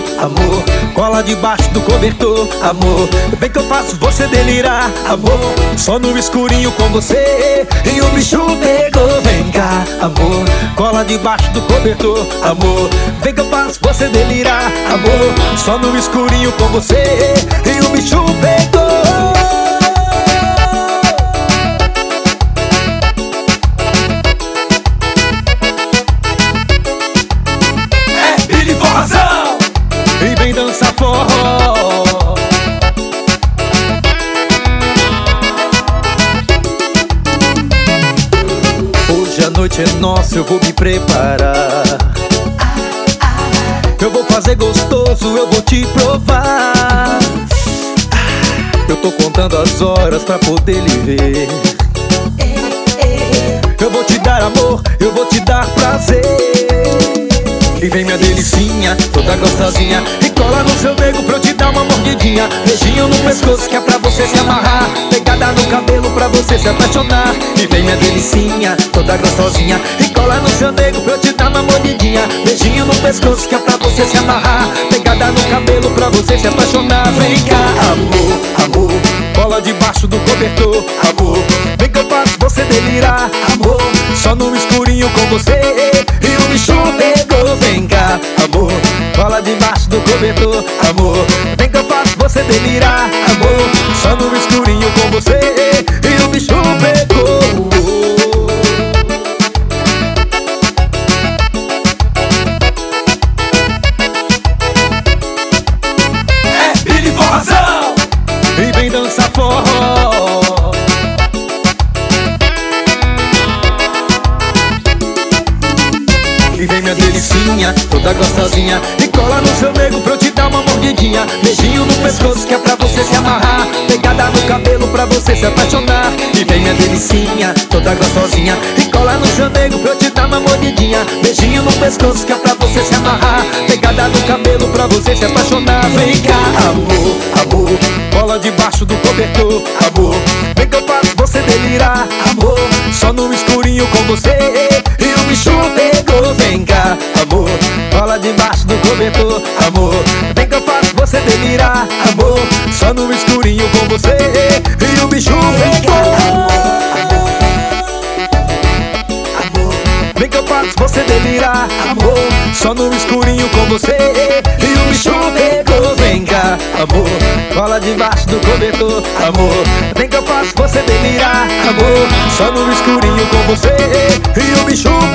amor. Cola debaixo do cobertor, amor. Vem que eu faço você delirar, amor. Só no escurinho com você e o bicho pegou. Vem cá, amor. Cola debaixo do cobertor, amor. Vem que eu faço você delirar, amor. Só no escurinho com você e o bicho pegou. E vem dançar forró. Hoje a noite é nossa, eu vou me preparar. Eu vou fazer gostoso, eu vou te provar. Eu tô contando as horas pra poder lhe ver. Eu vou te dar amor, eu vou te dar prazer. E vem minha delicinha, toda gostosinha, e cola no seu nego pra eu te dar uma mordidinha. Beijinho no pescoço que é pra você se amarrar, pegada no cabelo pra você se apaixonar. E vem minha delicinha, toda gostosinha, e cola no seu nego pra eu te dar uma mordidinha. Beijinho no pescoço que é pra você se amarrar, pegada no cabelo pra você se apaixonar. Vem cá, amor, amor, cola debaixo do cobertor, amor. Vem que eu faço você delirar, amor. Só no escurinho com você e o bicho pegou. Vem cá, amor, cola debaixo do cobertor, amor. Vem que eu faço você delirar, amor. Só no escurinho com você e o bicho pegou. É Billy Forrazão. E vem dançar forró. E vem minha delicinha, toda gostosinha, e cola no seu nego pra eu te dar uma mordidinha. Beijinho no pescoço que é pra você se amarrar, pegada no cabelo pra você se apaixonar. E vem minha delicinha, toda gostosinha, e cola no seu nego pra eu te dar uma mordidinha. Beijinho no pescoço que é pra você se amarrar, pegada no cabelo pra você se apaixonar. Vem cá, amor, amor, cola debaixo do cobertor, amor. Vem que eu faço você delirar, amor. Só no escurinho com você e o bicho pegou. Vem cá, amor, cola debaixo do cobertor, amor. Vem que eu faço você delirar, amor. Só no escurinho com você e o bicho pegou. Vem que eu faço você delirar, amor. Só no escurinho com você e o bicho pegou. Vem cá, amor, cola debaixo do cobertor, amor. Vem que eu faço você delirar, amor. Só no escurinho com você e o bicho pegou.